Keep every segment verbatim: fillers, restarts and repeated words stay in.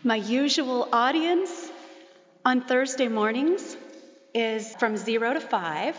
My usual audience on Thursday mornings is from zero to five.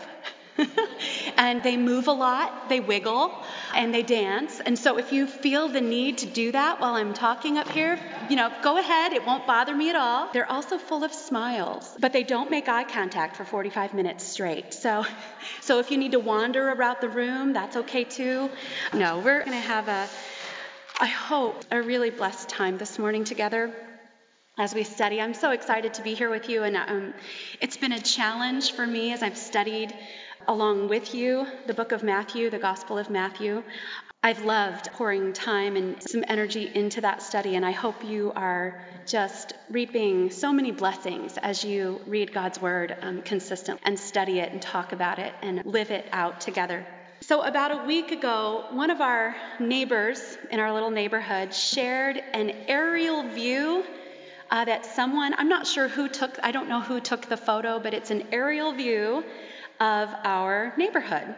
And they move a lot, they wiggle, and they dance. And so if you feel the need to do that while I'm talking up here, you know, go ahead. It won't bother me at all. They're also full of smiles, but they don't make eye contact for forty-five minutes straight. So, so if you need to wander around the room, that's okay too. No, we're going to have a, I hope, a really blessed time this morning together as we study. I'm so excited to be here with you, and um, it's been a challenge for me as I've studied along with you the book of Matthew, the Gospel of Matthew. I've loved pouring time and some energy into that study, and I hope you are just reaping so many blessings as you read God's Word um, consistently and study it and talk about it and live it out together. So about a week ago, one of our neighbors in our little neighborhood shared an aerial view uh, that someone, I'm not sure who took, I don't know who took the photo, but it's an aerial view of our neighborhood.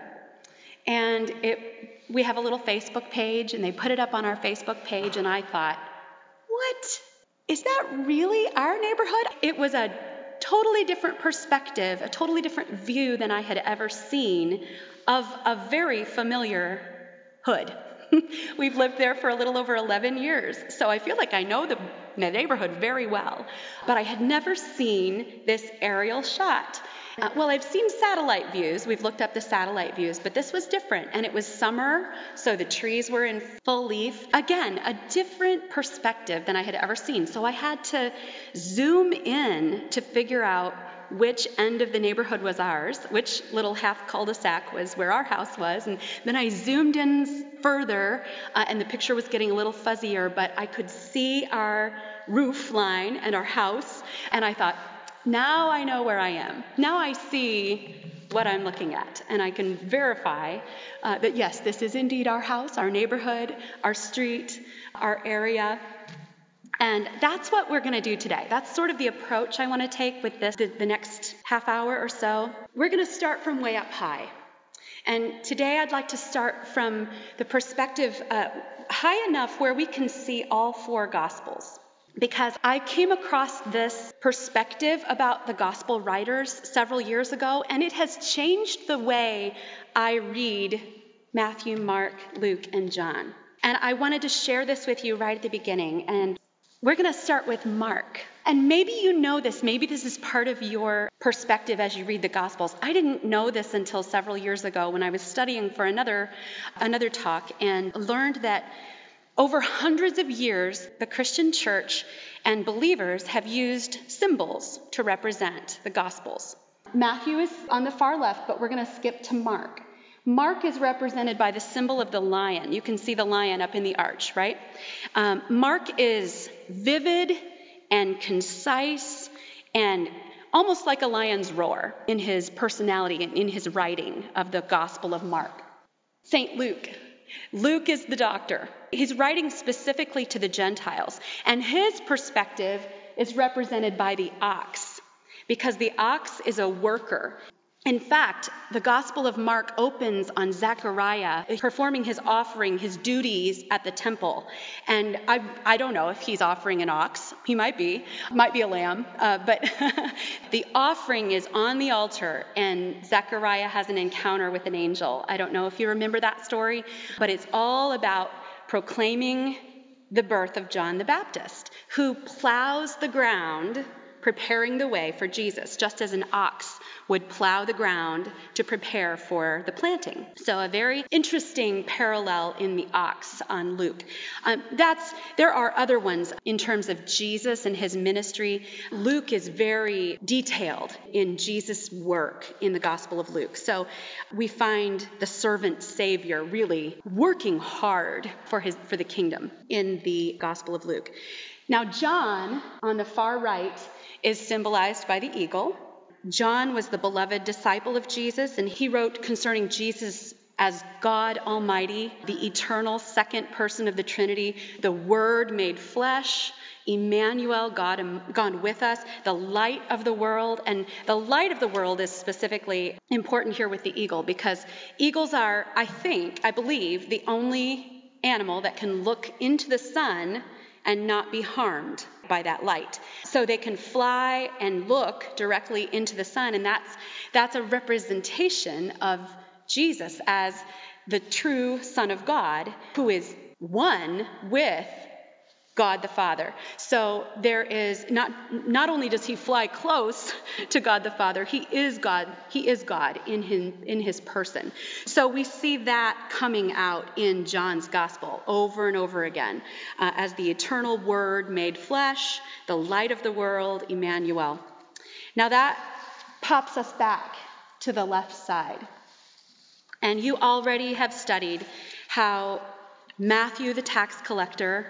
And it, we have a little Facebook page, and they put it up on our Facebook page, and I thought, what? Is that really our neighborhood? It was a totally different perspective, a totally different view than I had ever seen of a very familiar hood. We've lived there for a little over eleven years, so I feel like I know the neighborhood very well. But I had never seen this aerial shot. Uh, well, I've seen satellite views. We've looked up the satellite views, but this was different. And it was summer, so the trees were in full leaf. Again, a different perspective than I had ever seen. So I had to zoom in to figure out which end of the neighborhood was ours, which little half cul-de-sac was where our house was. And then I zoomed in further, uh, and the picture was getting a little fuzzier, but I could see our roof line and our house. And I thought, now I know where I am. Now I see what I'm looking at, and I can verify uh, that, yes, this is indeed our house, our neighborhood, our street, our area. And that's what we're going to do today. That's sort of the approach I want to take with this, the, the next half hour or so. We're going to start from way up high. And today I'd like to start from the perspective uh, high enough where we can see all four Gospels. Because I came across this perspective about the gospel writers several years ago, and it has changed the way I read Matthew, Mark, Luke, and John. And I wanted to share this with you right at the beginning. And we're going to start with Mark. And maybe you know this. Maybe this is part of your perspective as you read the Gospels. I didn't know this until several years ago when I was studying for another, another talk and learned that over hundreds of years, the Christian church and believers have used symbols to represent the Gospels. Matthew is on the far left, but we're going to skip to Mark. Mark is represented by the symbol of the lion. You can see the lion up in the arch, right? Um, Mark is vivid and concise and almost like a lion's roar in his personality and in his writing of the Gospel of Mark. Saint Luke. Luke is the doctor. He's writing specifically to the Gentiles, and his perspective is represented by the ox, because the ox is a worker. In fact, the Gospel of Mark opens on Zechariah performing his offering, his duties at the temple. And I, I don't know if he's offering an ox. He might be. Might be a lamb. Uh, but the offering is on the altar, and Zechariah has an encounter with an angel. I don't know if you remember that story, but it's all about proclaiming the birth of John the Baptist, who plows the ground, preparing the way for Jesus, just as an ox would plow the ground to prepare for the planting. So a very interesting parallel in the ox on Luke. Um, that's there are other ones in terms of Jesus and his ministry. Luke is very detailed in Jesus' work in the Gospel of Luke. So we find the servant Savior really working hard for his for the kingdom in the Gospel of Luke. Now John, on the far right, is symbolized by the eagle. John was the beloved disciple of Jesus, and he wrote concerning Jesus as God Almighty, the eternal second person of the Trinity, the Word made flesh, Emmanuel, God, God with us, the light of the world. And the light of the world is specifically important here with the eagle, because eagles are, I think, I believe, the only animal that can look into the sun and not be harmed by that light. So they can fly and look directly into the sun, and that's that's a representation of Jesus as the true Son of God, who is one with God the Father. So there is not not only does he fly close to God the Father, he is God. He is God in his, in his person. So we see that coming out in John's gospel over and over again uh, as the eternal Word made flesh, the light of the world, Emmanuel. Now that pops us back to the left side. And you already have studied how Matthew the tax collector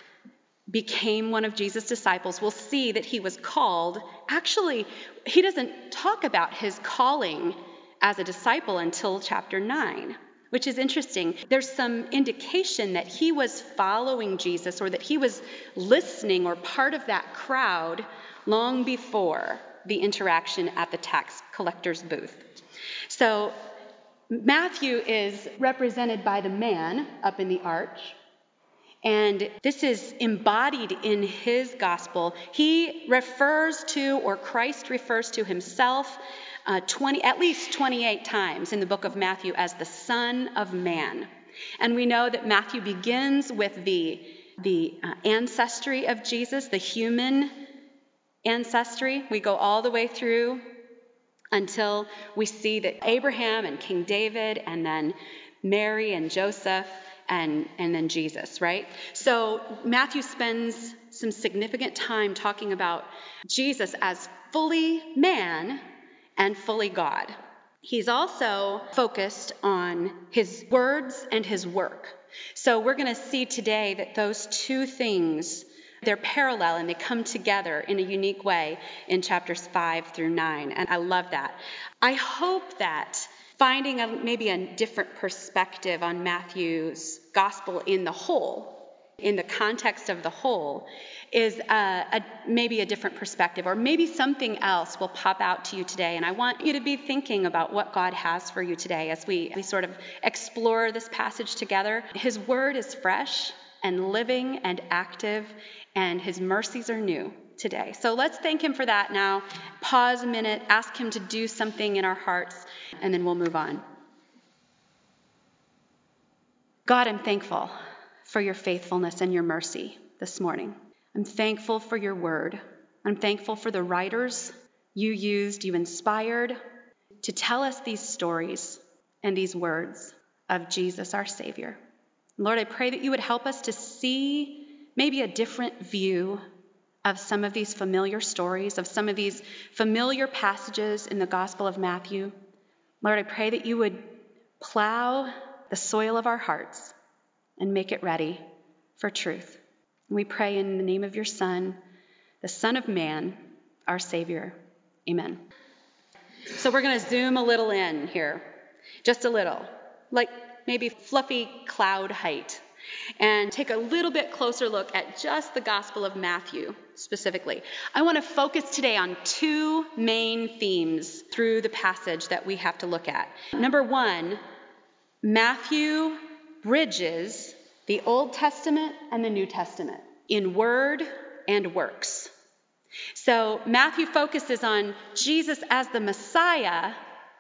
became one of Jesus' disciples. We'll see that he was called. Actually, he doesn't talk about his calling as a disciple until chapter nine, which is interesting. There's some indication that he was following Jesus, or that he was listening or part of that crowd long before the interaction at the tax collector's booth. So Matthew is represented by the man up in the arch. And this is embodied in his gospel. He refers to, or Christ refers to himself uh, twenty, at least twenty-eight times in the book of Matthew as the Son of Man. And we know that Matthew begins with the, the uh, ancestry of Jesus, the human ancestry. We go all the way through until we see that Abraham and King David, and then Mary and Joseph, And, and then Jesus, right? So Matthew spends some significant time talking about Jesus as fully man and fully God. He's also focused on his words and his work. So we're going to see today that those two things, they're parallel and they come together in a unique way in chapters five through nine. And I love that. I hope that finding a, maybe a different perspective on Matthew's gospel in the whole, in the context of the whole, is a, a, maybe a different perspective, or maybe something else will pop out to you today. And I want you to be thinking about what God has for you today as we, we sort of explore this passage together. His word is fresh and living and active, and his mercies are new today. So let's thank him for that now. Pause a minute, ask him to do something in our hearts, and then we'll move on. God, I'm thankful for your faithfulness and your mercy this morning. I'm thankful for your word. I'm thankful for the writers you used, you inspired to tell us these stories and these words of Jesus, our Savior. Lord, I pray that you would help us to see maybe a different view of some of these familiar stories, of some of these familiar passages in the Gospel of Matthew. Lord, I pray that you would plow the soil of our hearts and make it ready for truth. We pray in the name of your Son, the Son of Man, our Savior. Amen. So we're going to zoom a little in here, just a little, like maybe fluffy cloud height, and take a little bit closer look at just the Gospel of Matthew specifically. I want to focus today on two main themes through the passage that we have to look at. Number one, Matthew bridges the Old Testament and the New Testament in word and works. So Matthew focuses on Jesus as the Messiah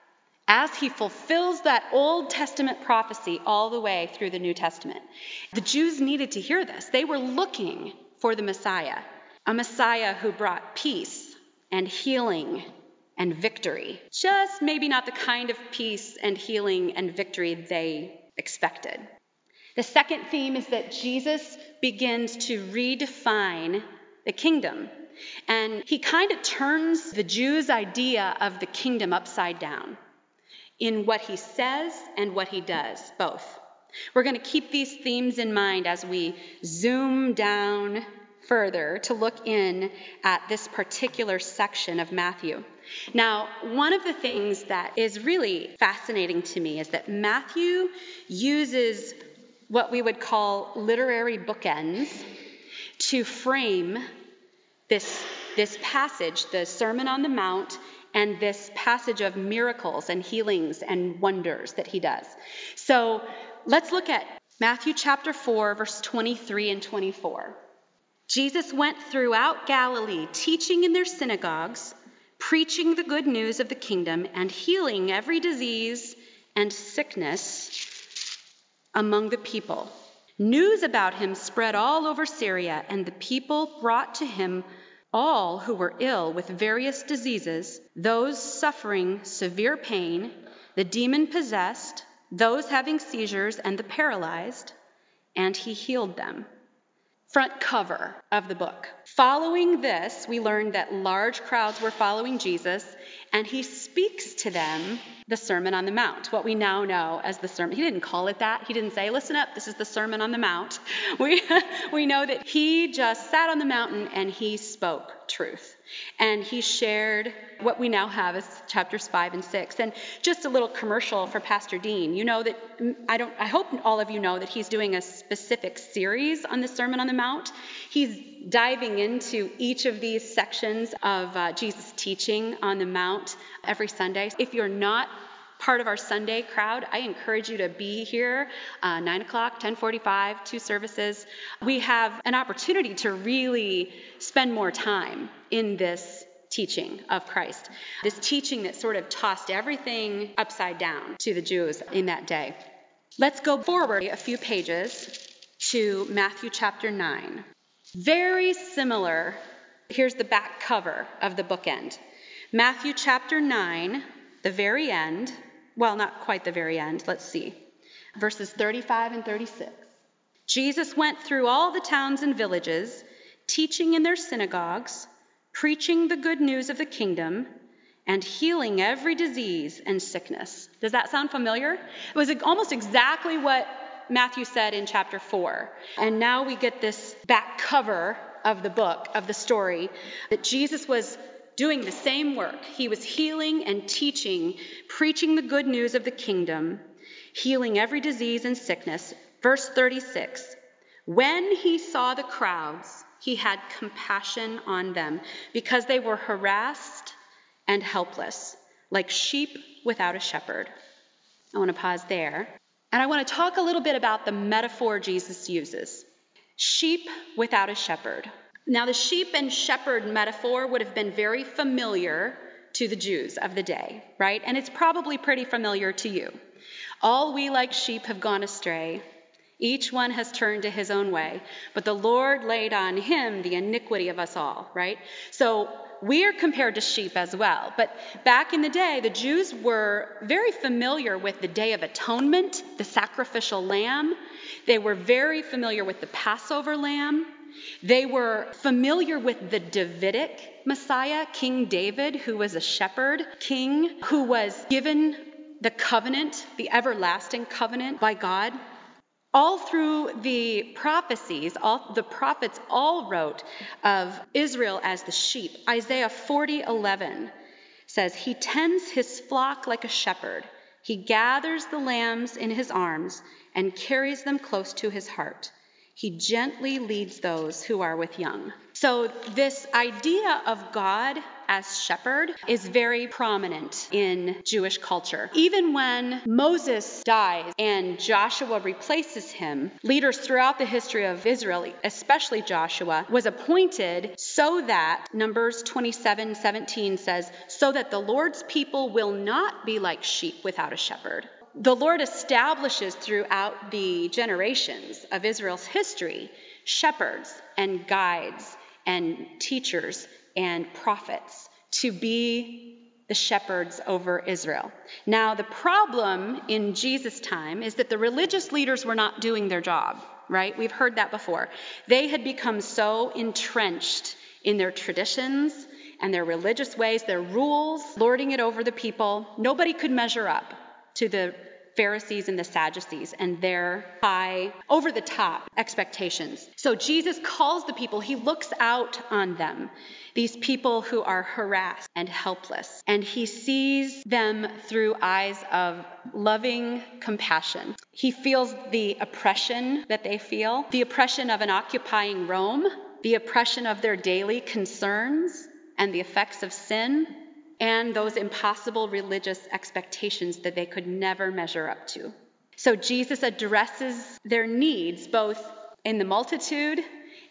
as he fulfills that Old Testament prophecy all the way through the New Testament. The Jews needed to hear this. They were looking for the Messiah, a Messiah who brought peace and healing and victory. Just maybe not the kind of peace and healing and victory they expected. The second theme is that Jesus begins to redefine the kingdom. And he kind of turns the Jews' idea of the kingdom upside down in what he says and what he does, both. We're going to keep these themes in mind as we zoom down further to look in at this particular section of Matthew. Now, one of the things that is really fascinating to me is that Matthew uses what we would call literary bookends to frame this, this passage, the Sermon on the Mount, and this passage of miracles and healings and wonders that he does. So let's look at Matthew chapter four, verse twenty-three and twenty-four. Jesus went throughout Galilee, teaching in their synagogues, preaching the good news of the kingdom, and healing every disease and sickness among the people. News about him spread all over Syria, and the people brought to him all who were ill with various diseases, those suffering severe pain, the demon-possessed, those having seizures, and the paralyzed, and he healed them. Front cover of the book. Following this, we learned that large crowds were following Jesus, and he speaks to them the Sermon on the Mount, what we now know as the Sermon. He didn't call it that. He didn't say, listen up, this is the Sermon on the Mount. We, we know that he just sat on the mountain and he spoke truth. And he shared what we now have as chapters five and six. And just a little commercial for Pastor Dean. You know that, I don't, I hope all of you know that he's doing a specific series on the Sermon on the Mount. He's diving into each of these sections of uh, Jesus' teaching on the Mount every Sunday. If you're not part of our Sunday crowd, I encourage you to be here, uh, nine o'clock, ten forty-five, two services. We have an opportunity to really spend more time in this teaching of Christ, this teaching that sort of tossed everything upside down to the Jews in that day. Let's go forward a few pages to Matthew chapter nine. Very similar. Here's the back cover of the bookend. Matthew chapter nine, the very end. Well, not quite the very end. Let's see. Verses thirty-five and thirty-six. Jesus went through all the towns and villages, teaching in their synagogues, preaching the good news of the kingdom, and healing every disease and sickness. Does that sound familiar? It was almost exactly what Matthew said in chapter four. And now we get this back cover of the book, of the story, that Jesus was doing the same work. He was healing and teaching, preaching the good news of the kingdom, healing every disease and sickness. Verse thirty-six, when he saw the crowds, he had compassion on them because they were harassed and helpless, like sheep without a shepherd. I want to pause there. And I want to talk a little bit about the metaphor Jesus uses. Sheep without a shepherd. Now, the sheep and shepherd metaphor would have been very familiar to the Jews of the day, right? And it's probably pretty familiar to you. All we like sheep have gone astray. Each one has turned to his own way. But the Lord laid on him the iniquity of us all, right? So we're compared to sheep as well. But back in the day, the Jews were very familiar with the Day of Atonement, the sacrificial lamb. They were very familiar with the Passover lamb. They were familiar with the Davidic Messiah, King David, who was a shepherd king, who was given the covenant, the everlasting covenant by God. All through the prophecies, all the prophets all wrote of Israel as the sheep. Isaiah forty eleven says, he tends his flock like a shepherd. He gathers the lambs in his arms and carries them close to his heart. He gently leads those who are with young. So this idea of God as shepherd is very prominent in Jewish culture. Even when Moses dies and Joshua replaces him, leaders throughout the history of Israel, especially Joshua, was appointed so that, Numbers twenty-seven seventeen says, so that the Lord's people will not be like sheep without a shepherd. The Lord establishes throughout the generations of Israel's history shepherds and guides and teachers and prophets to be the shepherds over Israel. Now, the problem in Jesus' time is that the religious leaders were not doing their job, right? We've heard that before. They had become so entrenched in their traditions and their religious ways, their rules, lording it over the people. Nobody could measure up to the Pharisees and the Sadducees and their high, over-the-top expectations. So Jesus calls the people, he looks out on them, these people who are harassed and helpless, and he sees them through eyes of loving compassion. He feels the oppression that they feel, the oppression of an occupying Rome, the oppression of their daily concerns and the effects of sin, and those impossible religious expectations that they could never measure up to. So Jesus addresses their needs both in the multitude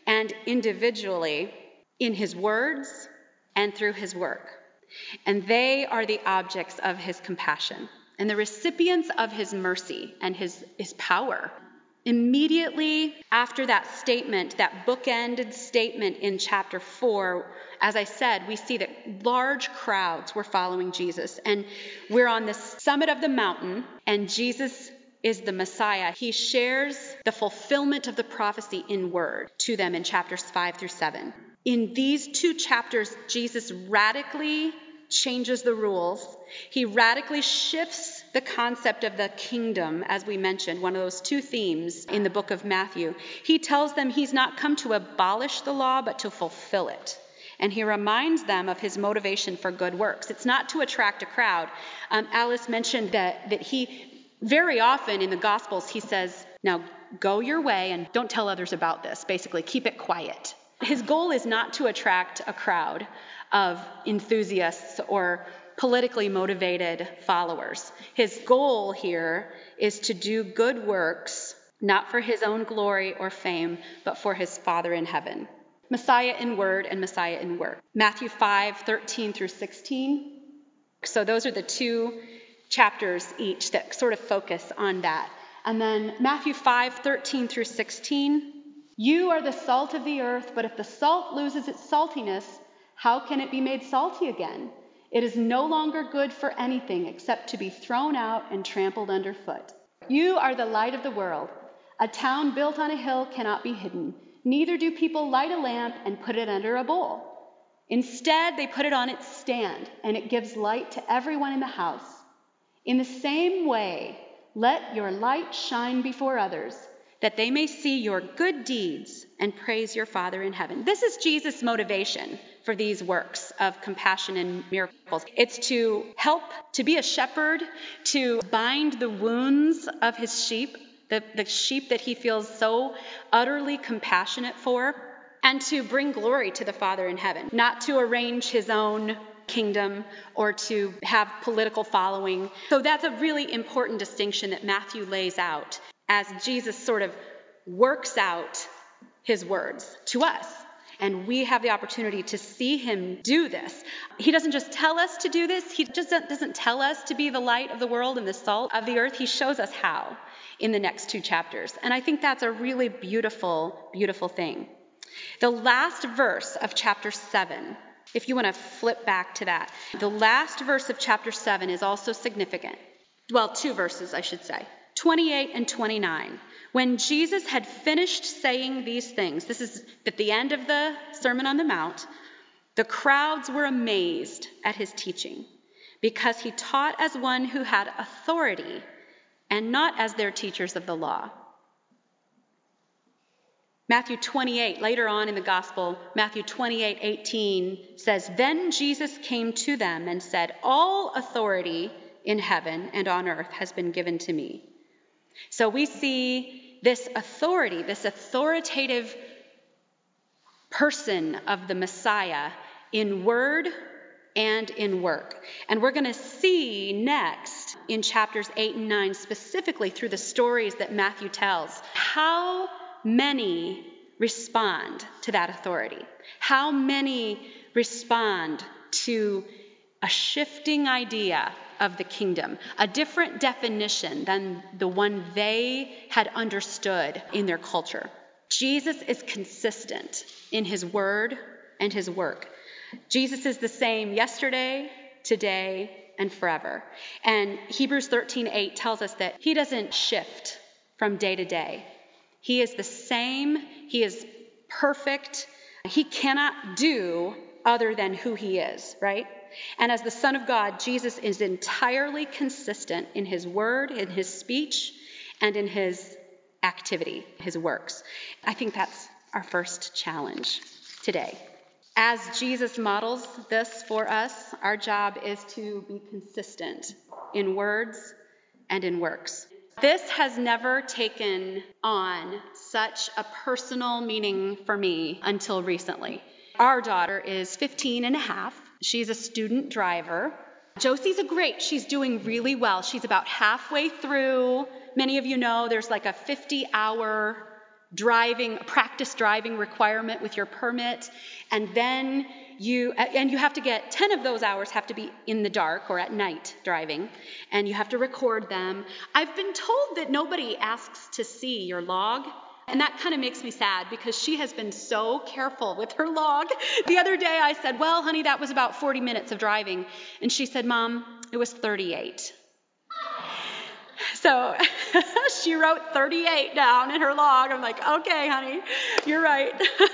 and individually in his words and through his work. And they are the objects of his compassion and the recipients of his mercy and his, his power. Immediately after that statement, that bookended statement in chapter four, as I said, we see that large crowds were following Jesus. And we're on the summit of the mountain, and Jesus is the Messiah. He shares the fulfillment of the prophecy in word to them in chapters five through seven. In these two chapters, Jesus radically changes the rules. He radically shifts the concept of the kingdom, as we mentioned, one of those two themes in the book of Matthew. He tells them he's not come to abolish the law, but to fulfill it. And he reminds them of his motivation for good works. It's not to attract a crowd. Um, Alice mentioned that, that he, very often in the Gospels, he says, now go your way and don't tell others about this. Basically, keep it quiet. His goal is not to attract a crowd of enthusiasts or politically motivated followers. His goal here is to do good works, not for his own glory or fame, but for his Father in heaven. Messiah in word and Messiah in work. Matthew five, thirteen through sixteen. So those are the two chapters each that sort of focus on that. And then Matthew five, thirteen through sixteen. You are the salt of the earth, but if the salt loses its saltiness, how can it be made salty again? It is no longer good for anything except to be thrown out and trampled underfoot. You are the light of the world. A town built on a hill cannot be hidden. Neither do people light a lamp and put it under a bowl. Instead, they put it on its stand, and it gives light to everyone in the house. In the same way, let your light shine before others, that they may see your good deeds and praise your Father in heaven. This is Jesus' motivation for these works of compassion and miracles. It's to help, to be a shepherd, to bind the wounds of his sheep, the, the sheep that he feels so utterly compassionate for, and to bring glory to the Father in heaven, not to arrange his own kingdom or to have political following. So that's a really important distinction that Matthew lays out as Jesus sort of works out his words to us. And we have the opportunity to see him do this. He doesn't just tell us to do this. He just doesn't tell us to be the light of the world and the salt of the earth. He shows us how in the next two chapters. And I think that's a really beautiful, beautiful thing. The last verse of chapter seven, if you want to flip back to that, the last verse of chapter seven is also significant. Well, two verses, I should say. twenty-eight and twenty-nine. When Jesus had finished saying these things, this is at the end of the Sermon on the Mount, the crowds were amazed at his teaching because he taught as one who had authority and not as their teachers of the law. Matthew twenty-eight, later on in the gospel, Matthew twenty-eight, eighteen says, Then Jesus came to them and said, All authority in heaven and on earth has been given to me. So we see this authority, this authoritative person of the Messiah in word and in work. And we're going to see next in chapters eight and nine, specifically through the stories that Matthew tells, how many respond to that authority, how many respond to a shifting idea of the kingdom, a different definition than the one they had understood in their culture. Jesus is consistent in his word and his work. Jesus is the same yesterday, today, and forever. And Hebrews thirteen eight tells us that he doesn't shift from day to day. He is the same. He is perfect. He cannot do other than who he is, right? And as the Son of God, Jesus is entirely consistent in his word, in his speech, and in his activity, his works. I think that's our first challenge today. As Jesus models this for us, our job is to be consistent in words and in works. This has never taken on such a personal meaning for me until recently. Our daughter is fifteen and a half. She's a student driver. Josie's a great, she's doing really well. She's about halfway through. Many of you know there's like a fifty hour driving, practice driving requirement with your permit. And then you, and you have to get ten of those hours have to be in the dark or at night driving, and you have to record them. I've been told that nobody asks to see your log. And that kind of makes me sad because she has been so careful with her log. The other day I said, well, honey, that was about forty minutes of driving. And she said, Mom, it was thirty-eight. So she wrote thirty-eight down in her log. I'm like, okay, honey, you're right.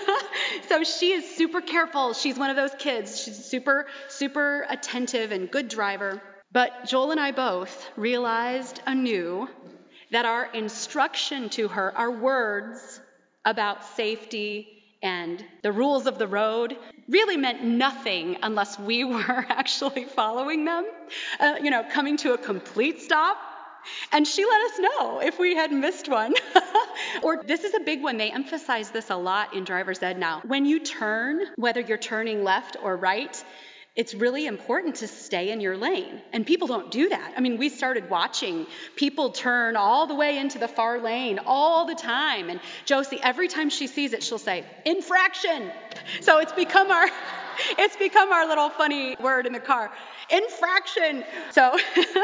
So she is super careful. She's one of those kids. She's super, super attentive and good driver. But Joel and I both realized anew that our instruction to her, our words about safety and the rules of the road, really meant nothing unless we were actually following them, uh, you know, coming to a complete stop. And she let us know if we had missed one. Or this is a big one. They emphasize this a lot in driver's ed now. When you turn, whether you're turning left or right, it's really important to stay in your lane. And people don't do that. I mean, we started watching people turn all the way into the far lane all the time. And Josie, every time she sees it, she'll say, infraction. So it's become our, it's become our little funny word in the car, infraction. So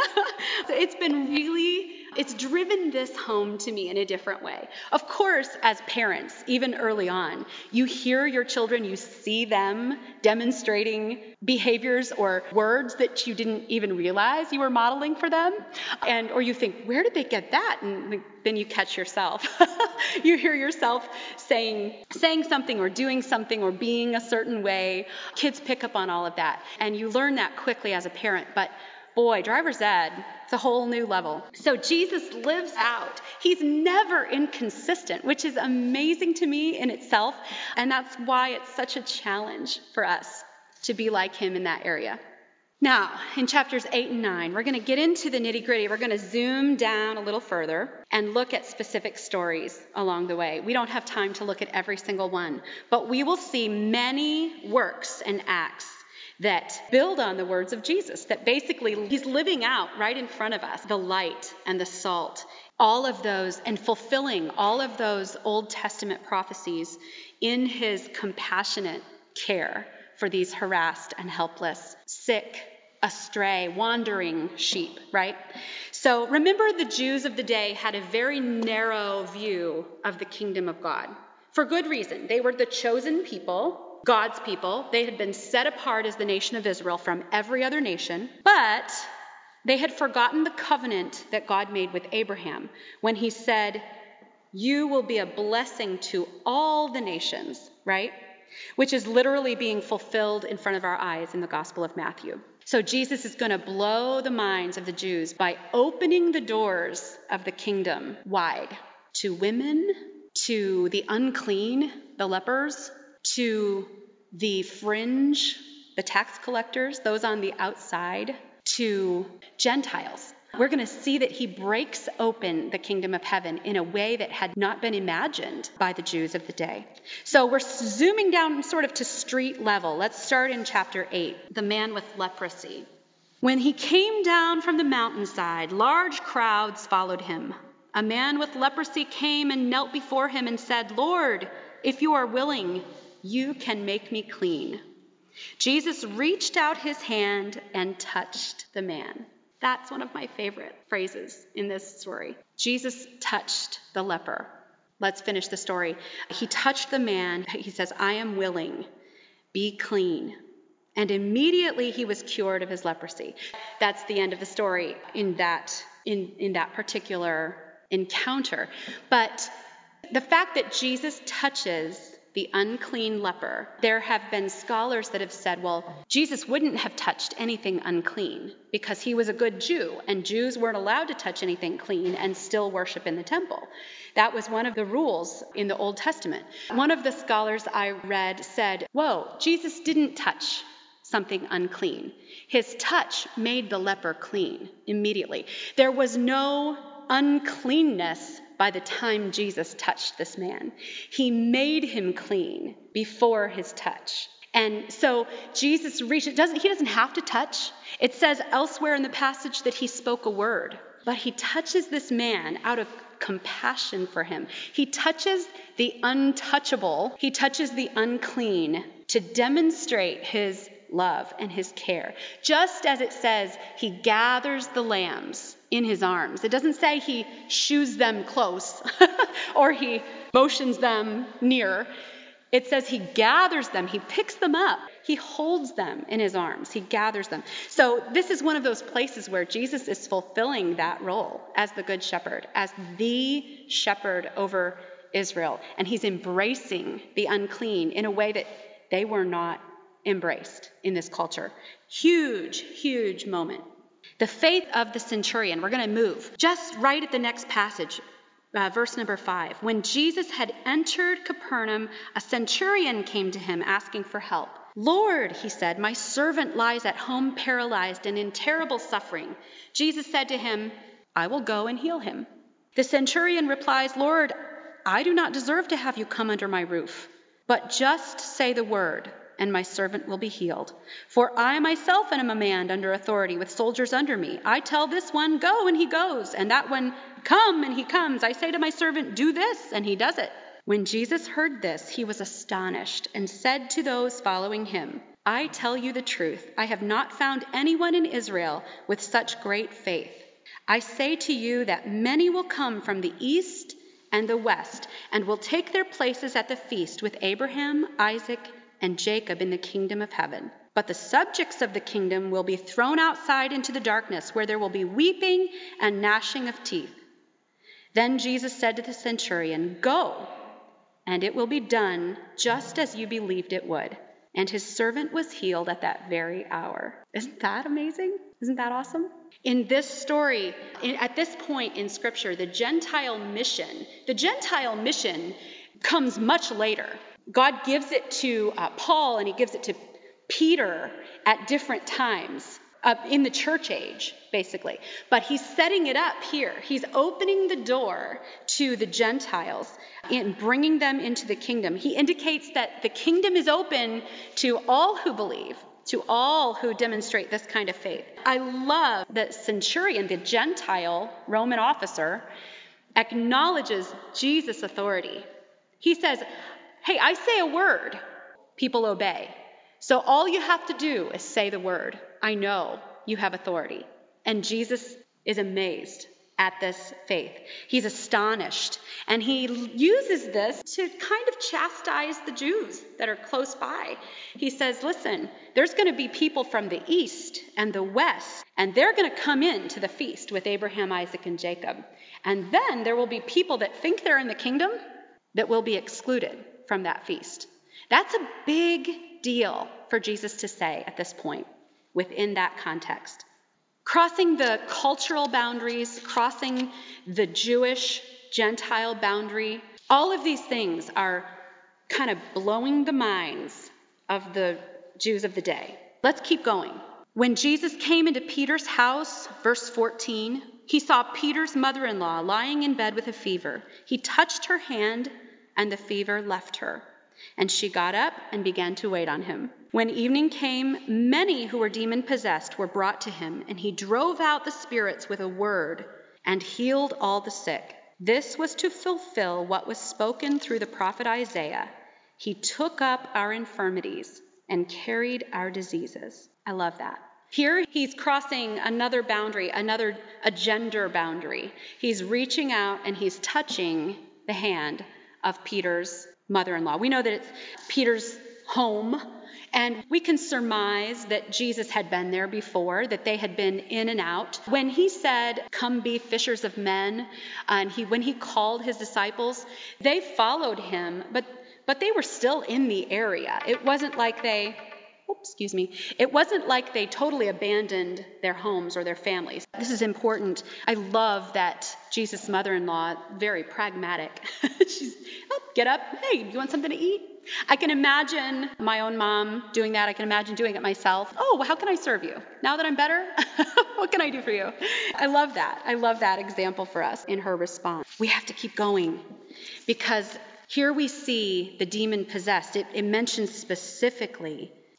it's been really, it's driven this home to me in a different way. Of course, as parents, even early on, you hear your children, you see them demonstrating behaviors or words that you didn't even realize you were modeling for them. And, or you think, where did they get that? And then you catch yourself. You hear yourself saying, saying something or doing something or being a certain way. Kids pick up on all of that. And you learn that quickly as a parent. But boy, driver's ed, it's a whole new level. So Jesus lives out. He's never inconsistent, which is amazing to me in itself. And that's why it's such a challenge for us to be like him in that area. Now, in chapters eight and nine, we're going to get into the nitty-gritty. We're going to zoom down a little further and look at specific stories along the way. We don't have time to look at every single one, but we will see many works and acts that build on the words of Jesus, that basically he's living out right in front of us, the light and the salt, all of those, and fulfilling all of those Old Testament prophecies in his compassionate care for these harassed and helpless, sick, astray, wandering sheep, right? So remember, the Jews of the day had a very narrow view of the kingdom of God. For good reason. They were the chosen people, God's people. They had been set apart as the nation of Israel from every other nation, but they had forgotten the covenant that God made with Abraham when he said, you will be a blessing to all the nations, right? Which is literally being fulfilled in front of our eyes in the Gospel of Matthew. So Jesus is going to blow the minds of the Jews by opening the doors of the kingdom wide to women, to the unclean, the lepers, to the fringe, the tax collectors, those on the outside, to Gentiles. We're going to see that he breaks open the kingdom of heaven in a way that had not been imagined by the Jews of the day. So we're zooming down sort of to street level. Let's start in chapter eight, the man with leprosy. When he came down from the mountainside, large crowds followed him. A man with leprosy came and knelt before him and said, Lord, if you are willing, you can make me clean. Jesus reached out his hand and touched the man. That's one of my favorite phrases in this story. Jesus touched the leper. Let's finish the story. He touched the man. He says, I am willing. Be clean. And immediately he was cured of his leprosy. That's the end of the story in that, in, in that particular encounter. But the fact that Jesus touches the unclean leper, there have been scholars that have said, well, Jesus wouldn't have touched anything unclean because he was a good Jew, and Jews weren't allowed to touch anything clean and still worship in the temple. That was one of the rules in the Old Testament. One of the scholars I read said, whoa, Jesus didn't touch something unclean. His touch made the leper clean immediately. There was no uncleanness by the time Jesus touched this man. He made him clean before his touch. And so Jesus reached, it doesn't, he doesn't have to touch. It says elsewhere in the passage that he spoke a word. But he touches this man out of compassion for him. He touches the untouchable. He touches the unclean to demonstrate his love and his care. Just as it says, he gathers the lambs in his arms. It doesn't say he shoos them close or he motions them near. It says he gathers them, he picks them up, he holds them in his arms, he gathers them. So this is one of those places where Jesus is fulfilling that role as the good shepherd, as the shepherd over Israel. And he's embracing the unclean in a way that they were not embraced in this culture. Huge, huge moment. The faith of the centurion, we're going to move just right at the next passage. Uh, verse number five. When Jesus had entered Capernaum, a centurion came to him asking for help. Lord, he said, my servant lies at home paralyzed and in terrible suffering. Jesus said to him, I will go and heal him. The centurion replies, Lord, I do not deserve to have you come under my roof, but just say the word, and my servant will be healed. For I myself am a man under authority with soldiers under me. I tell this one, go, and he goes, and that one, come, and he comes. I say to my servant, do this, and he does it. When Jesus heard this, he was astonished and said to those following him, I tell you the truth, I have not found anyone in Israel with such great faith. I say to you that many will come from the east and the west, and will take their places at the feast with Abraham, Isaac, and Jacob in the kingdom of heaven. But the subjects of the kingdom will be thrown outside into the darkness, where there will be weeping and gnashing of teeth. Then Jesus said to the centurion, go, and it will be done just as you believed it would. And his servant was healed at that very hour. Isn't that amazing? Isn't that awesome? In this story, in, at this point in Scripture, the Gentile mission, the Gentile mission comes much later. God gives it to uh, Paul and he gives it to Peter at different times uh, in the church age, basically. But he's setting it up here. He's opening the door to the Gentiles and bringing them into the kingdom. He indicates that the kingdom is open to all who believe, to all who demonstrate this kind of faith. I love that centurion, the Gentile Roman officer, acknowledges Jesus' authority. He says, hey, I say a word, people obey. So all you have to do is say the word. I know you have authority. And Jesus is amazed at this faith. He's astonished. And he uses this to kind of chastise the Jews that are close by. He says, listen, there's going to be people from the east and the west, and they're going to come in to the feast with Abraham, Isaac, and Jacob. And then there will be people that think they're in the kingdom that will be excluded from that feast. That's a big deal for Jesus to say at this point within that context. Crossing the cultural boundaries, crossing the Jewish Gentile boundary, all of these things are kind of blowing the minds of the Jews of the day. Let's keep going. When Jesus came into Peter's house, verse fourteen, he saw Peter's mother-in-law lying in bed with a fever. He touched her hand, and the fever left her. And she got up and began to wait on him. When evening came, many who were demon-possessed were brought to him, and he drove out the spirits with a word and healed all the sick. This was to fulfill what was spoken through the prophet Isaiah. He took up our infirmities and carried our diseases. I love that. Here he's crossing another boundary, another a gender boundary. He's reaching out and he's touching the hand of Peter's mother-in-law. We know that it's Peter's home, and we can surmise that Jesus had been there before, that they had been in and out. When he said, come be fishers of men, and he when he called his disciples, they followed him, but but they were still in the area. It wasn't like they Oops, excuse me. It wasn't like they totally abandoned their homes or their families. This is important. I love that Jesus' mother-in-law, very pragmatic. She's, oh, get up. Hey, you want something to eat? I can imagine my own mom doing that. I can imagine doing it myself. Oh, well, how can I serve you? Now that I'm better, what can I do for you? I love that. I love that example for us in her response. We have to keep going because here we see the demon possessed. It, it mentions specifically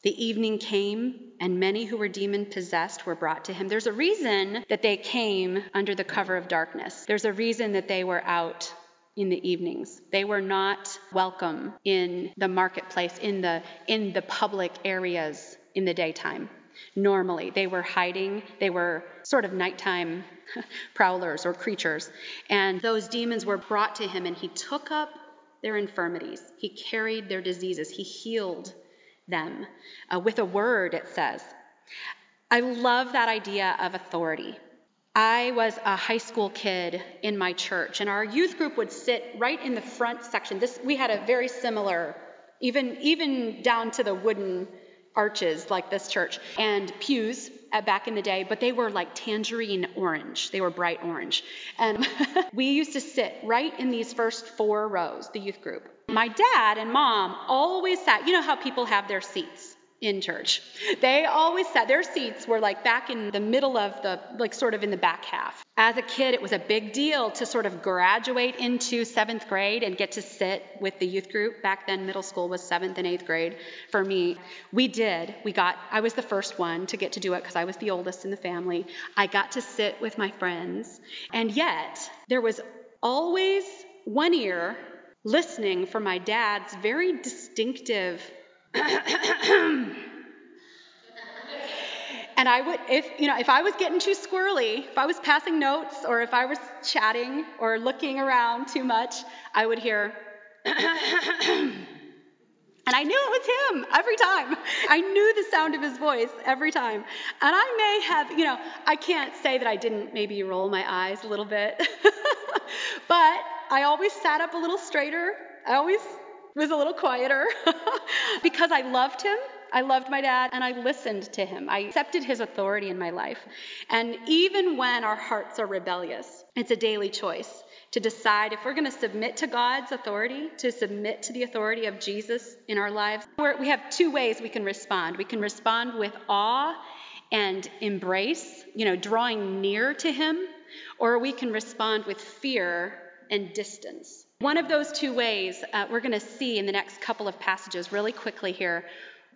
The evening came, and many who were demon-possessed were brought to him. There's a reason that they came under the cover of darkness. There's a reason that they were out in the evenings. They were not welcome in the marketplace, in the in the public areas in the daytime. Normally, they were hiding. They were sort of nighttime prowlers or creatures. And those demons were brought to him, and he took up their infirmities. He carried their diseases. He healed them uh, with a word, it says. I love that idea of authority. I was a high school kid in my church, and our youth group would sit right in the front section. This we had a very similar, even even down to the wooden arches like this church, and pews uh, back in the day, but they were like tangerine orange. They were bright orange. And we used to sit right in these first four rows, the youth group. My dad and mom always sat, you know how people have their seats in church. They always sat, their seats were like back in the middle of the, like sort of in the back half. As a kid, it was a big deal to sort of graduate into seventh grade and get to sit with the youth group. Back then, middle school was seventh and eighth grade for me. We did. We got, I was the first one to get to do it because I was the oldest in the family. I got to sit with my friends. And yet, there was always one ear listening for my dad's very distinctive and I would, if you know, if I was getting too squirrely, if I was passing notes, or if I was chatting or looking around too much, I would hear, and I knew it was him every time. I knew the sound of his voice every time. And I may have, you know, I can't say that I didn't maybe roll my eyes a little bit, but I always sat up a little straighter. I always was a little quieter because I loved him. I loved my dad, and I listened to him. I accepted his authority in my life. And even when our hearts are rebellious, it's a daily choice to decide if we're going to submit to God's authority, to submit to the authority of Jesus in our lives. We're, we have two ways we can respond. We can respond with awe and embrace, you know, drawing near to him, or we can respond with fear and distance. One of those two ways, uh, we're going to see in the next couple of passages really quickly here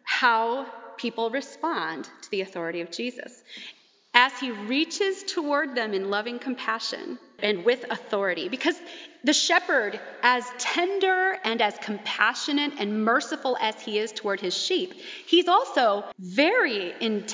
how people respond to the authority of Jesus. As he reaches toward them in loving compassion and with authority, because the shepherd, as tender and as compassionate and merciful as he is toward his sheep, he's also very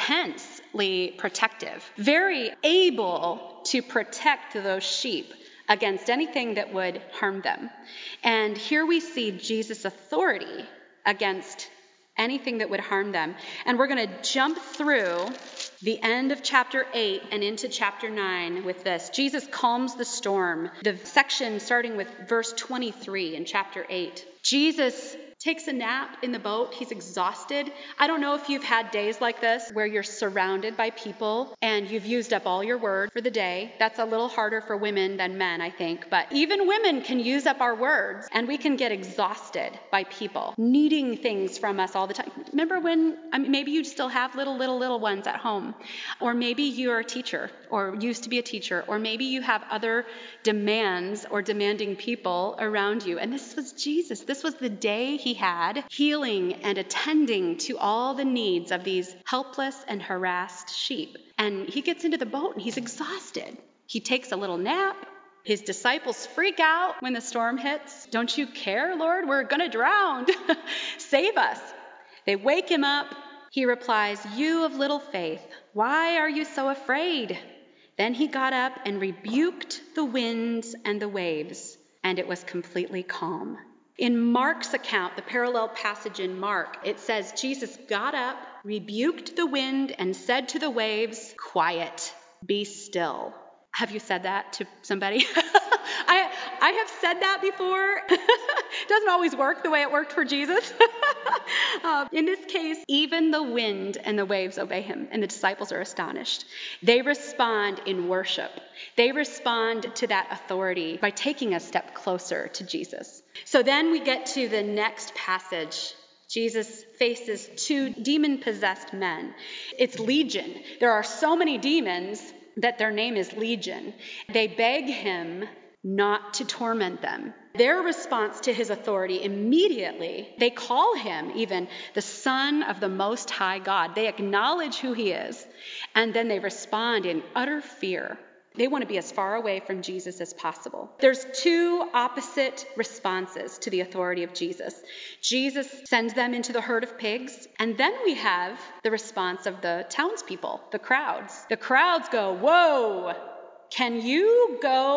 intensely protective, very able to protect those sheep against anything that would harm them. And here we see Jesus' authority against anything that would harm them. And we're going to jump through the end of chapter eight and into chapter nine with this. Jesus calms the storm. The section starting with verse twenty-three in chapter eight. Jesus takes a nap in the boat. He's exhausted. I don't know if you've had days like this where you're surrounded by people and you've used up all your word for the day. That's a little harder for women than men, I think. But even women can use up our words, and we can get exhausted by people needing things from us all the time. Remember when, I mean, maybe you still have little, little, little ones at home, or maybe you're a teacher or used to be a teacher, or maybe you have other demands or demanding people around you. And this was Jesus. This was the day he had, healing and attending to all the needs of these helpless and harassed sheep. And he gets into the boat and he's exhausted. He takes a little nap. His disciples freak out when the storm hits. Don't you care, Lord? We're going to drown. Save us. They wake him up. He replies, "You of little faith, why are you so afraid?" Then he got up and rebuked the winds and the waves, and it was completely calm. In Mark's account, the parallel passage in Mark, it says Jesus got up, rebuked the wind, and said to the waves, "Quiet, be still." Have you said that to somebody? I I have said that before. It doesn't always work the way it worked for Jesus. uh, in this case, even the wind and the waves obey him, and the disciples are astonished. They respond in worship. They respond to that authority by taking a step closer to Jesus. So then we get to the next passage. Jesus faces two demon-possessed men. It's legion. There are so many demons that their name is Legion. They beg him not to torment them. their response to his authority immediately, they call him even the Son of the Most High God. They acknowledge who he is, and then they respond in utter fear. They want to be as far away from Jesus as possible. There's two opposite responses to the authority of Jesus. Jesus sends them into the herd of pigs, and then we have the response of the townspeople, the crowds. The crowds go, "Whoa, can you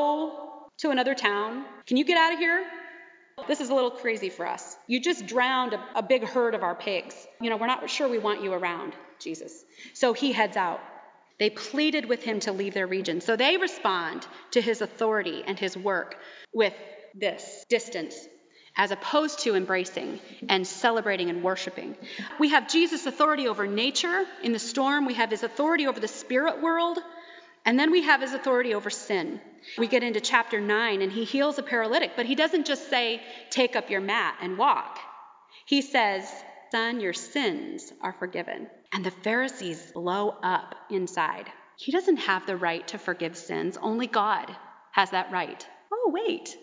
go to another town? Can you get out of here? This is a little crazy for us. You just drowned a, a big herd of our pigs. You know, we're not sure we want you around, Jesus." So he heads out. They pleaded with him to leave their region. So they respond to his authority and his work with this distance, as opposed to embracing and celebrating and worshiping. We have Jesus' authority over nature in the storm. We have his authority over the spirit world. And then we have his authority over sin. We get into chapter nine, and he heals a paralytic, but he doesn't just say, "Take up your mat and walk." He says, "Son, your sins are forgiven." And the Pharisees blow up inside. He doesn't have the right to forgive sins. Only God has that right. Oh, wait.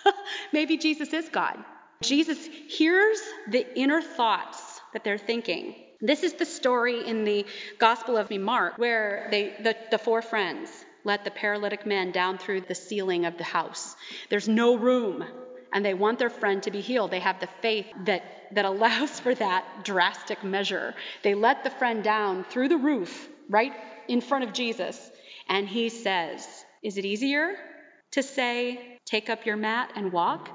Maybe Jesus is God. Jesus hears the inner thoughts that they're thinking. This is the story in the Gospel of Mark where they, the, the four friends let the paralytic man down through the ceiling of the house. There's no room, and they want their friend to be healed. They have the faith that, that allows for that drastic measure. They let the friend down through the roof right in front of Jesus, and he says, "Is it easier to say, 'Take up your mat and walk,'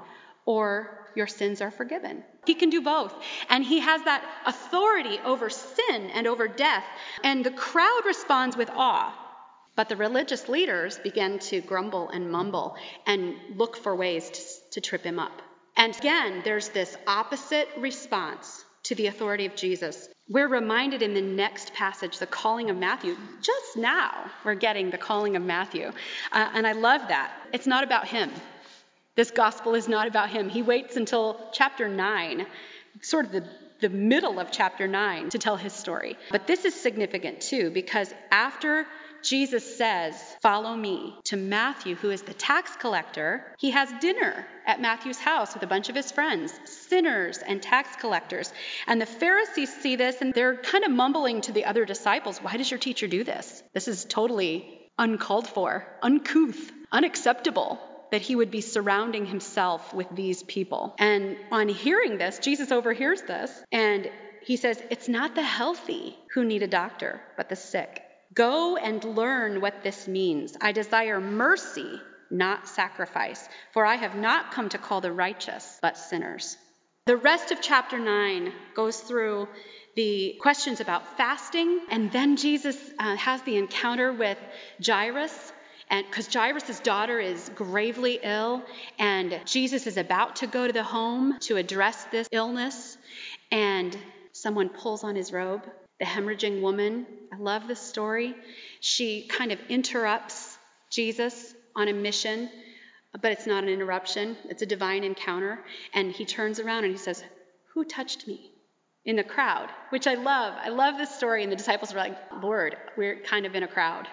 or 'Your sins are forgiven'?" He can do both. And he has that authority over sin and over death. And the crowd responds with awe. But the religious leaders begin to grumble and mumble and look for ways to, to trip him up. And again, there's this opposite response to the authority of Jesus. We're reminded in the next passage, the calling of Matthew. Just now, we're getting the calling of Matthew. Uh, and I love that. It's not about him. This gospel is not about him. He waits until chapter nine, sort of the, the middle of chapter nine, to tell his story. But this is significant too, because after Jesus says, "Follow me," to Matthew, who is the tax collector, he has dinner at Matthew's house with a bunch of his friends, sinners and tax collectors. And the Pharisees see this, and they're kind of mumbling to the other disciples, "Why does your teacher do this? This is totally uncalled for, uncouth, unacceptable, that he would be surrounding himself with these people." And on hearing this, Jesus overhears this, and he says, "It's not the healthy who need a doctor, but the sick. Go and learn what this means. I desire mercy, not sacrifice, for I have not come to call the righteous, but sinners." The rest of chapter nine goes through the questions about fasting, and then Jesus uh, has the encounter with Jairus, and because Jairus' daughter is gravely ill, and Jesus is about to go to the home to address this illness, and someone pulls on his robe. The hemorrhaging woman, I love this story. She kind of interrupts Jesus on a mission, but it's not an interruption. It's a divine encounter. And he turns around and he says, "Who touched me?" in the crowd, which I love. I love this story. And the disciples were like, "Lord, we're kind of in a crowd."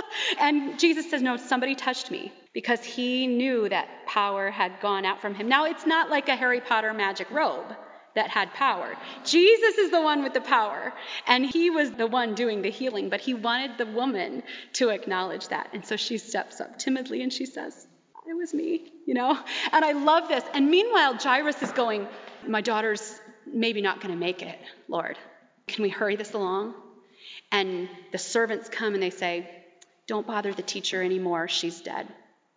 And Jesus says, "No, somebody touched me," because he knew that power had gone out from him. Now, it's not like a Harry Potter magic robe that had power. Jesus is the one with the power, and he was the one doing the healing, but he wanted the woman to acknowledge that. And so she steps up timidly and she says, "It was me," you know? And I love this. And meanwhile, Jairus is going, "My daughter's maybe not going to make it, Lord. Can we hurry this along?" And the servants come and they say, "Don't bother the teacher anymore. She's dead."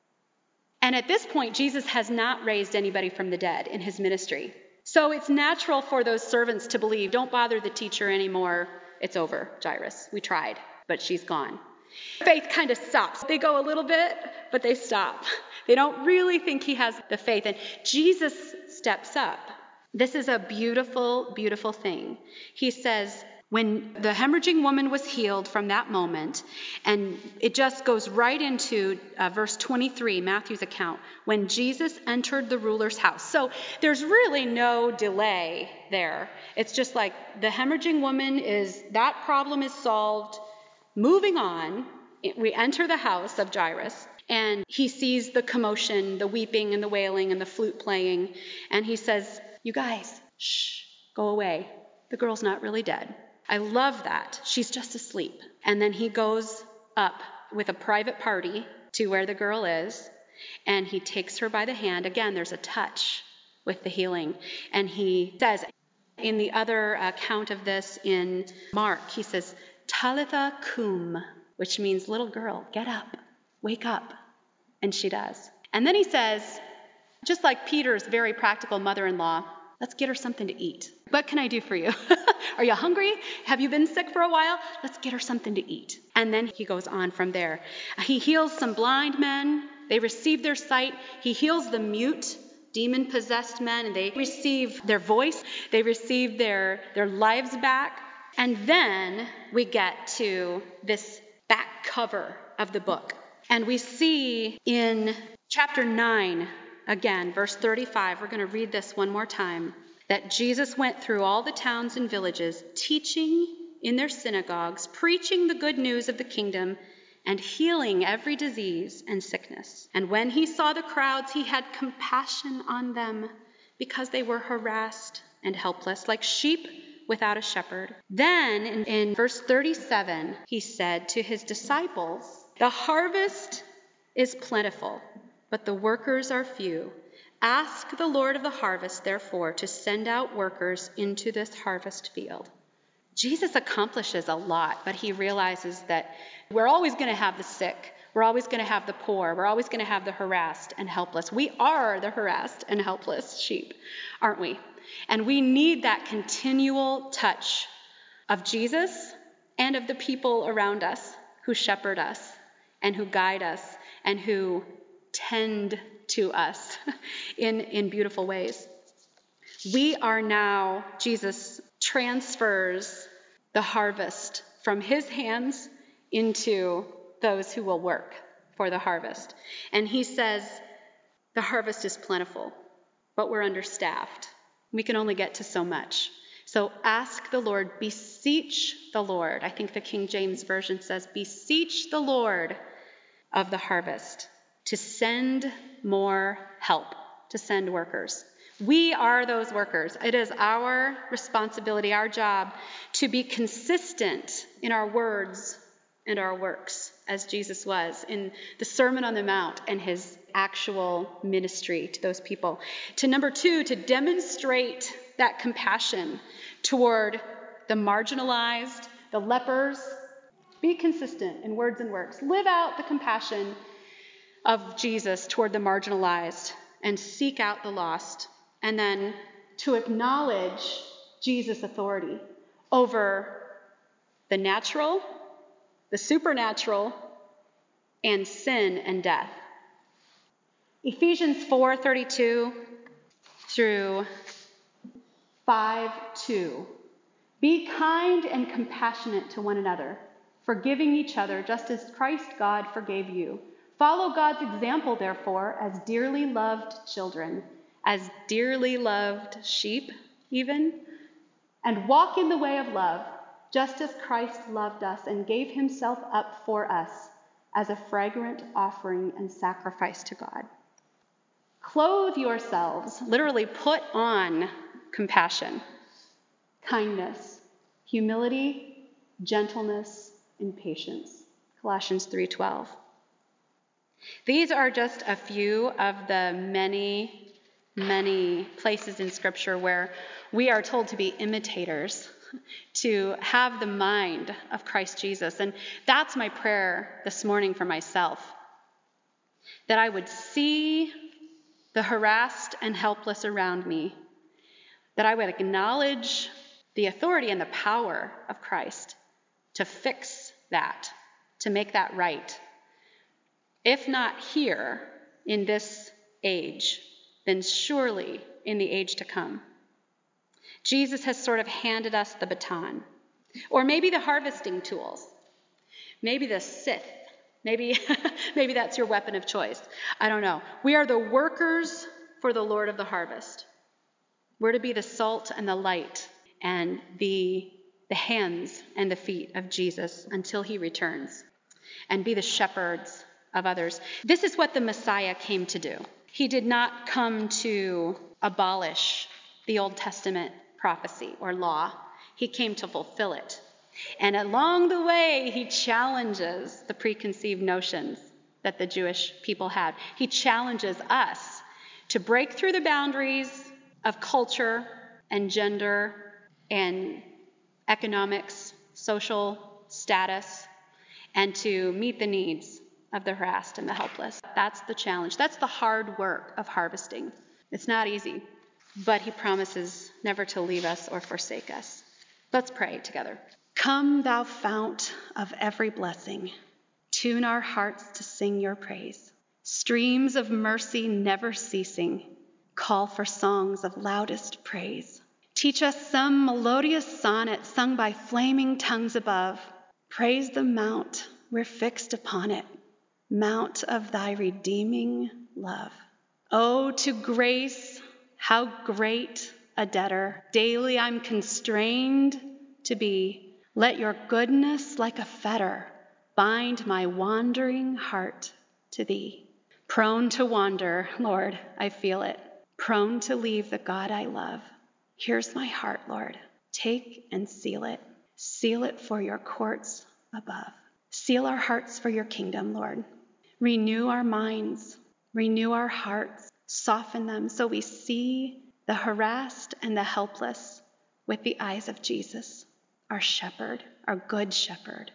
And at this point, Jesus has not raised anybody from the dead in his ministry. So it's natural for those servants to believe, "Don't bother the teacher anymore. It's over, Jairus. We tried, but she's gone." Faith kind of stops. They go a little bit, but they stop. They don't really think he has the faith. And Jesus steps up. This is a beautiful, beautiful thing. He says, when the hemorrhaging woman was healed from that moment, and it just goes right into uh, verse twenty-three, Matthew's account, when Jesus entered the ruler's house. So there's really no delay there. It's just like the hemorrhaging woman is, that problem is solved. Moving on, we enter the house of Jairus, And he sees the commotion, the weeping and the wailing and the flute playing. And he says, you guys, shh, go away. The girl's not really dead. I love that. She's just asleep. And then he goes up with a private party to where the girl is. And he takes her by the hand. Again, there's a touch with the healing. And he says, in the other account of this in Mark, he says, Talitha cum, which means little girl, get up, wake up. And she does. And then he says, just like Peter's very practical mother-in-law, let's get her something to eat. What can I do for you? Are you hungry? Have you been sick for a while? Let's get her something to eat. And then he goes on from there. He heals some blind men. They receive their sight. He heals the mute, demon-possessed men, and they receive their voice. They receive their, their lives back. And then we get to this back cover of the book. And we see in chapter nine, again, verse thirty-five, we're going to read this one more time, that Jesus went through all the towns and villages, teaching in their synagogues, preaching the good news of the kingdom, and healing every disease and sickness. And when he saw the crowds, he had compassion on them because they were harassed and helpless, like sheep without a shepherd. Then in, in verse thirty-seven, he said to his disciples, the harvest is plentiful, but the workers are few. Ask the Lord of the harvest, therefore, to send out workers into this harvest field. Jesus accomplishes a lot, but he realizes that we're always going to have the sick. We're always going to have the poor. We're always going to have the harassed and helpless. We are the harassed and helpless sheep, aren't we? And we need that continual touch of Jesus and of the people around us who shepherd us and who guide us and who tend to us in, in beautiful ways. We are now, Jesus transfers the harvest from his hands into those who will work for the harvest. And he says, the harvest is plentiful, but we're understaffed. We can only get to so much. So ask the Lord, beseech the Lord. I think the King James Version says, beseech the Lord of the harvest to send more help, to send workers. We are those workers. It is our responsibility, our job, to be consistent in our words and our works, as Jesus was in the Sermon on the Mount and his actual ministry to those people. To number two, to demonstrate that compassion toward the marginalized, the lepers. Be consistent in words and works. Live out the compassion of Jesus toward the marginalized and seek out the lost. And then to acknowledge Jesus' authority over the natural, the supernatural, and sin and death. Ephesians four thirty-two through five two. Be kind and compassionate to one another, forgiving each other just as Christ God forgave you. Follow God's example, therefore, as dearly loved children, as dearly loved sheep even, and walk in the way of love, just as Christ loved us and gave himself up for us as a fragrant offering and sacrifice to God. Clothe yourselves, literally put on compassion, kindness, humility, gentleness, and patience. Colossians three twelve. These are just a few of the many, many places in Scripture where we are told to be imitators, to have the mind of Christ Jesus. And that's my prayer this morning for myself, that I would see the harassed and helpless around me, that I would acknowledge the authority and the power of Christ to fix that, to make that right. If not here in this age, then surely in the age to come. Jesus has sort of handed us the baton, or maybe the harvesting tools, maybe the scythe, maybe, maybe that's your weapon of choice. I don't know. We are the workers for the Lord of the harvest. We're to be the salt and the light and be the hands and the feet of Jesus until he returns, and be the shepherds of others. This is what the Messiah came to do. He did not come to abolish the Old Testament prophecy or law. He came to fulfill it. And along the way, he challenges the preconceived notions that the Jewish people had. He challenges us to break through the boundaries of culture and gender and economics, social status, and to meet the needs of the harassed and the helpless. That's the challenge. That's the hard work of harvesting. It's not easy, but he promises never to leave us or forsake us. Let's pray together. Come, thou fount of every blessing, tune our hearts to sing your praise. Streams of mercy never ceasing, call for songs of loudest praise. Teach us some melodious sonnet sung by flaming tongues above. Praise the mount, we're fixed upon it, mount of thy redeeming love. Oh, to grace, how great a debtor daily I'm constrained to be. Let your goodness like a fetter bind my wandering heart to thee. Prone to wander, Lord, I feel it. Prone to leave the God I love. Here's my heart, Lord. Take and seal it. Seal it for your courts above. Seal our hearts for your kingdom, Lord. Renew our minds. Renew our hearts. Soften them so we see the harassed and the helpless with the eyes of Jesus, our shepherd, our good shepherd,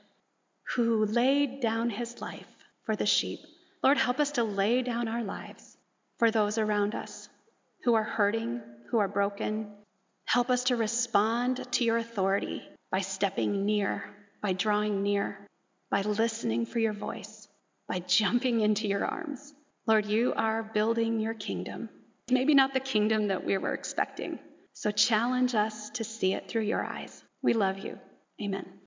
who laid down his life for the sheep. Lord, help us to lay down our lives for those around us who are hurting, who are broken. Help us to respond to your authority by stepping near, by drawing near, by listening for your voice, by jumping into your arms. Lord, you are building your kingdom. Maybe not the kingdom that we were expecting. So challenge us to see it through your eyes. We love you. Amen.